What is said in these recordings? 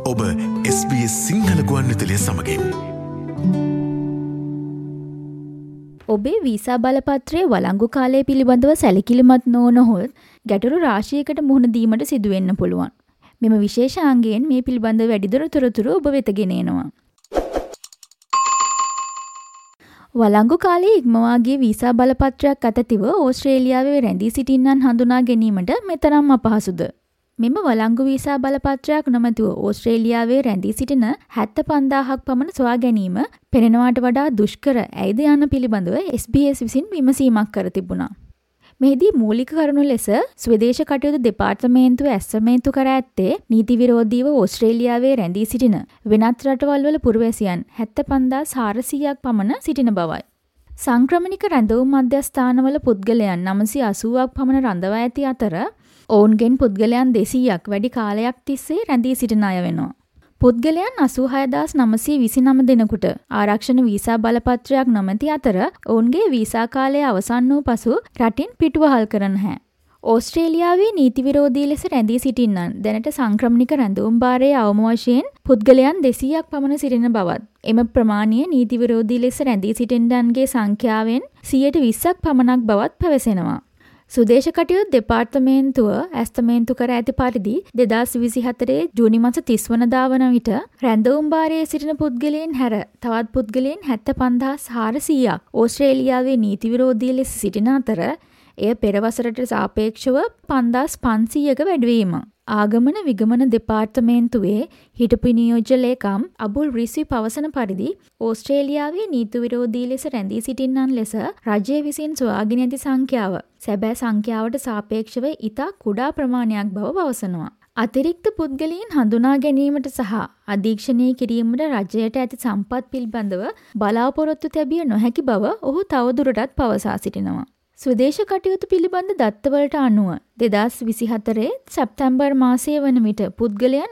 ඔබ SBS සිංහල ගුවන්විදුලිය සමගින්. ඔබේ වීසා බලපත්‍රය වළංගු කාලය පිළිබඳව සැලකිලිමත් නොවනහොත් ගැටලු රාශියකට මුහුණ දීමට සිදුවෙන්න පුළුවන්. මෙම විශේෂාංගයෙන් මේ පිළිබඳව වැඩිදුර තොරතුරු ඔබ වෙත ගෙන එනවා. වළංගු කාලයේ ඉක්මවා ගිය වීසා බලපත්‍රයක් අතතිව ඕස්ට්‍රේලියාවේ රැඳී සිටින්නන් හඳුනා ගැනීමට මෙතරම් අපහසුද? මෙම වළංගු වීසා බලපත්‍රයක් නොමැතිව ඕස්ට්‍රේලියාවේ රැඳී සිටින 75,000ක් පමණ සොයා ගැනීම පෙනෙනවාට වඩා දුෂ්කර ඇයිද යන පිළිබඳව SBS විසින් විමසීමක් කර තිබුණා. මෙහිදී මූලික කරුණු ලෙස ස්වදේශ කටයුතු දෙපාර්තමේන්තුව ඇස්සමේන්තු කර ඇත්තේ නීති විරෝධීව ඕස්ට්‍රේලියාවේ රැඳී සිටින වෙනත් රටවල්වල පුරවැසියන් 75,400ක් පමණ සිටින බවයි. සංක්‍රමණික රැඳවුම් මධ්‍යස්ථානවල පුද්ගලයන් 980ක් පමණ රඳවා ඇති අතර ඔවුන්ගෙන් පුද්ගලයන් 200ක් වැඩි කාලයක් තිස්සේ රැඳී සිටින අය වෙනවා. පුද්ගලයන් 86,929 දෙනෙකුට ආරක්ෂණ වීසා බලපත්‍රයක් නොමැති අතර ඔවුන්ගේ වීසා කාලය අවසන් වූ පසු රටින් පිටුවහල් කරන හැ. ඕස්ට්‍රේලියාවේ නීති විරෝධී ලෙස රැඳී සිටින්නන් දැනට සංක්‍රමණික රැඳවුම් භාරයේ අවම වශයෙන් පුද්ගලයන් 200ක් පමණ සිටින බවත් එම ප්‍රමාණය නීති විරෝධී ලෙස රැඳී සිටින්නන්ගේ සංඛ්‍යාවෙන් 120ක් පමණක් බවත් පැවසෙනවා. සුදේශ කටයුතු දෙපාර්තමේන්තුව ඇස්තමේන්තු කර ඇති පරිදි 2024 ජූනි මාස 30 වනදා වන විට රැඳවුම් භාරයේ සිටින පුද්ගලයන් හැර තවත් පුද්ගලයන් 75,400ක් ඕස්ට්‍රේලියාවේ නීති විරෝධී ලෙස සිටින අතර එය පෙර වසරට සාපේක්ෂව 5,500ක වැඩිවීම. ආගමන විගමන දෙපාර්තමේන්තුවේ හිටපු නියෝජ්‍ය ලේකම් අබුල් රිස්වි පවසන පරිදි ඕස්ට්‍රේලියාවේ නීති විරෝධී ලෙස රැඳී සිටින්නන් ලෙස රජය විසින් සොයාගෙන ඇති සංඛ්‍යාව සැබෑ සංඛ්‍යාවට සාපේක්ෂව ඉතා කුඩා ප්‍රමාණයක් බව පවසනවා. අතිරික්ත පුද්ගලයන් හඳුනා ගැනීමට සහ අධීක්ෂණය කිරීමට රජයට ඇති සම්පත් පිළිබඳව බලාපොරොත්තු තැබිය නොහැකි බව ඔහු තවදුරටත් පවසා සිටිනවා. ස්වදේශ කටයුතු පිළිබඳ දත්තවලට අනුව 2024 සැප්තැම්බර් මාසයේ වන විට පුද්ගලයන්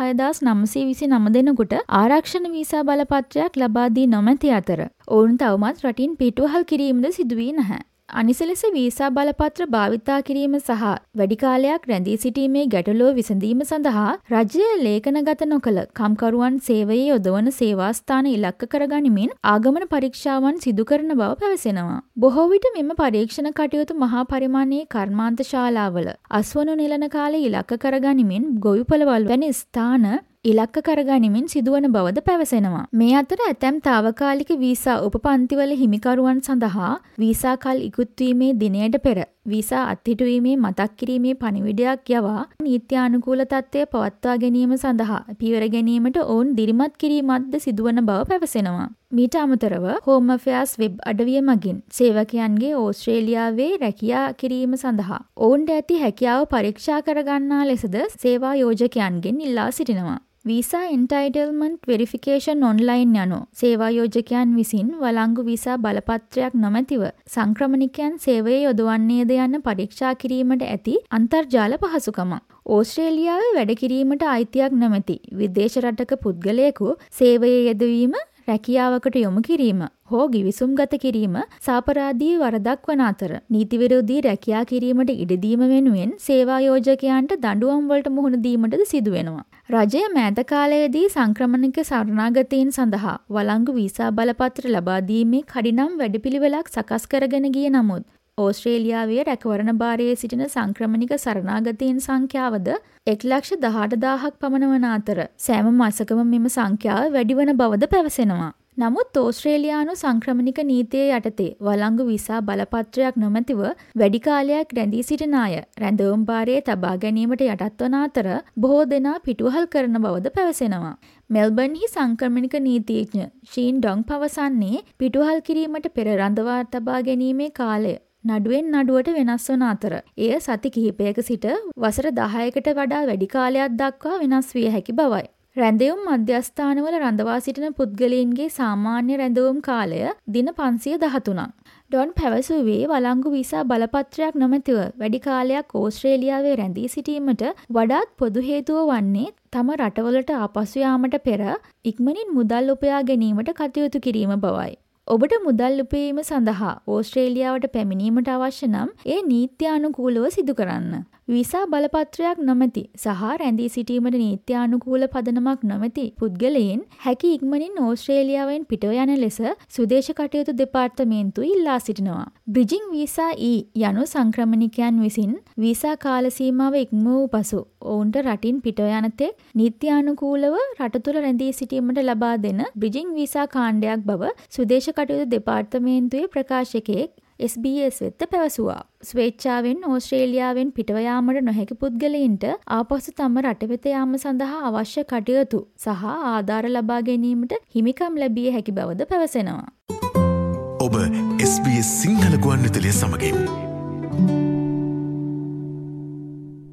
86,929 දෙනෙකුට ආරක්ෂණ වීසා බලපත්‍රයක් ලබා දී නොමැති අතර ඔවුන් තවමත් රටින් පිටුවහල් කිරීමද සිදු වී නැහැ. අනිස ලෙස වීසා බලපත්‍ර භාවිතා කිරීම සහ වැඩි කාලයක් රැඳී සිටීමේ ගැටලුව විසඳීම සඳහා රජය ලේඛනගත නොකළ කම්කරුවන් සේවයේ යොදවන සේවාස්ථාන ඉලක්ක කරගනිමින් ආගමන පරීක්ෂාවන් සිදු කරන බව පැවසෙනවා. බොහෝ විට මෙම පරීක්ෂණ කටයුතු මහා පරිමාණයේ කර්මාන්ත ශාලාවල අස්වනු නිලන කාලය ඉලක්ක කරගනිමින් ගොවිපළවල් වැනි ස්ථාන ඉලක්ක කරගනිමින් සිදුවන බවද පැවසෙනවා. මේ අතර ඇතැම් තාවකාලික වීසා උපපන්තිවල හිමිකරුවන් සඳහා වීසා කල් ඉක්ුත්වීමේ දිනයට පෙර වීසා අත්හිටුවීමේ මතක් කිරීමේ පණිවිඩයක් යවා නීත්‍යානුකූල තත්ත්වය පවත්වා ගැනීම සඳහා පියවර ගැනීමට ඔවුන් දිරිමත් කිරීමක්ද සිදුවන බව පැවසෙනවා. මීට අමතරව හෝම් අෆෙයාර්ස් වෙබ් අඩවිය මගින් සේවකයන්ගේ ඕස්ට්‍රේලියාවේ රැකියා කිරීම සඳහා ඔවුන්ට ඇති හැකියාව පරීක්ෂා කරගන්නා ලෙසද සේවා යෝජකයන්ගෙන් ඉල්ලා සිටිනවා. වීසා එන්ටයිටල්මන්ට් වෙරිෆිකේෂන් ඔන්ලයින් යනු සේවා යෝජකයන් විසින් වළංගු වීසා බලපත්‍රයක් නොමැතිව සංක්‍රමණිකයන් සේවයේ යොදවන්නේද යන්න පරීක්ෂා කිරීමට ඇති අන්තර්ජාල පහසුකමක්. ඕස්ට්‍රේලියාවේ වැඩ කිරීමට අයිතියක් නොමැති විදේශ රටක පුද්ගලයෙකු සේවයේ යෙදවීම රැකියාවකට යොමු කිරීම හෝ ගිවිසුම්ගත කිරීම සාපරාධී වරදක් වන අතර නීති විරෝධී රැකියා කිරීමට ඉඩ දීම වෙනුවෙන් සේවා යෝජකයන්ට දඬුවම් වලට මුහුණ දීමටද සිදු වෙනවා. රජය මෑත කාලයේදී සංක්‍රමණික සරණාගතයින් සඳහා වළංගු වීසා බලපත්‍ර ලබා දීමේ කඩිනම් වැඩපිළිවෙලක් සකස් කරගෙන ගිය නමුත් ඕස්ට්‍රේලියාවේ රැකවරණ භාරයේ සිටින සංක්‍රමණික සරණාගතයින් සංඛ්‍යාවද 1,18,000ක් පමණ වන අතර සෑම මාසකම මෙම සංඛ්‍යාව වැඩි වන බවද පැවසෙනවා. නමුත් ඕස්ට්‍රේලියානු සංක්‍රමණික නීතිය යටතේ වළංගු වීසා බලපත්‍රයක් නොමැතිව වැඩි කාලයක් රැඳී සිටින අය රැඳවුම් භාරයේ තබා ගැනීමට යටත් වන අතර බොහෝ දෙනා පිටුවහල් කරන බවද පැවසෙනවා. මෙල්බර්න්හි සංක්‍රමණික නීතිඥ ෂීන් ඩොං පවසන්නේ පිටුවහල් කිරීමට පෙර රඳවා තබා ගැනීමේ කාලය නඩුවෙන් නඩුවට වෙනස් වන අතර එය සති කිහිපයක සිට වසර 10කට වඩා වැඩි කාලයක් දක්වා වෙනස් විය හැකි බවයි. රැඳවුම් මධ්‍යස්ථානවල රඳවා සිටින පුද්ගලයන්ගේ සාමාන්‍ය රැඳවුම් කාලය දින 513ක්. ඩොන් පැවසුවේ වළංගු වීසා බලපත්‍රයක් නොමැතිව වැඩි කාලයක් ඕස්ට්‍රේලියාවේ රැඳී සිටීමට වඩාත් පොදු හේතුව වන්නේ තම රටවලට ආපසු යාමට පෙර ඉක්මනින් මුදල් උපයා ගැනීමට කටයුතු කිරීම බවයි. ඔබට මුදල් උපයීම සඳහා ඕස්ට්‍රේලියාවට පැමිණීමට අවශ්‍ය නම් ඒ නීත්‍යානුකූලව සිදු කරන්න. වීසා බලපත්‍රයක් නොමැති සහ රැඳී සිටීමට නීත්‍යානුකූල පදනමක් නොමැති පුද්ගලයන් හැකි ඉක්මනින් ඕස්ට්‍රේලියාවෙන් පිටව යන ලෙස සුදේශ කටයුතු දෙපාර්තමේන්තුව ඉල්ලා සිටිනවා. බ්‍රිජිං වීසා යනු සංක්‍රමණිකයන් විසින් වීසා කාල සීමාව ඉක්ම වූ පසු ඔවුන්ට රටින් පිටව යන තෙක් නීත්‍යානුකූලව රට තුළ රැඳී සිටීමට ලබා දෙන බ්‍රිජිං වීසා කාණ්ඩයක් බව සුදේශ කටයුතු දෙපාර්තමේන්තුවේ ප්‍රකාශකයෙක් SBS වෙත පැවසුවා. ස්වේච්ඡාවෙන් ඕස්ට්‍රේලියාවෙන් පිටව යාමට නොහැකි පුද්ගලයින්ට ආපසු තම රට වෙත යාම සඳහා අවශ්‍ය කටයුතු සහ ආධාර ලබා ගැනීමට හිමිකම් ලැබිය හැකි බවද පැවසෙනවා. ඔබ SBS සිංහල ගුවන්විදුලිය සමගින්